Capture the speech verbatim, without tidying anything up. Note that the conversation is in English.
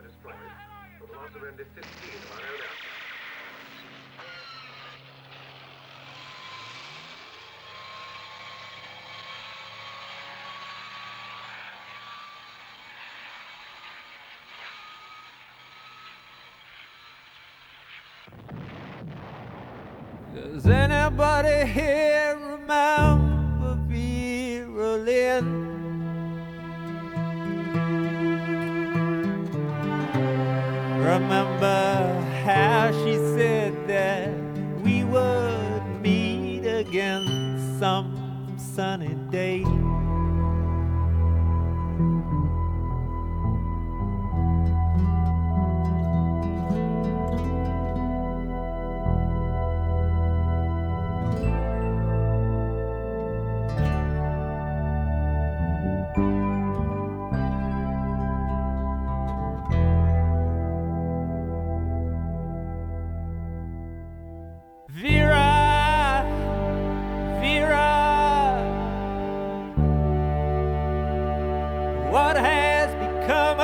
destroyed for the loss of M D fifteen of our own aircraft. Does anybody here remember Vera Lynn? Remember how she said that we would meet again some sunny day? Vera, Vera, what has become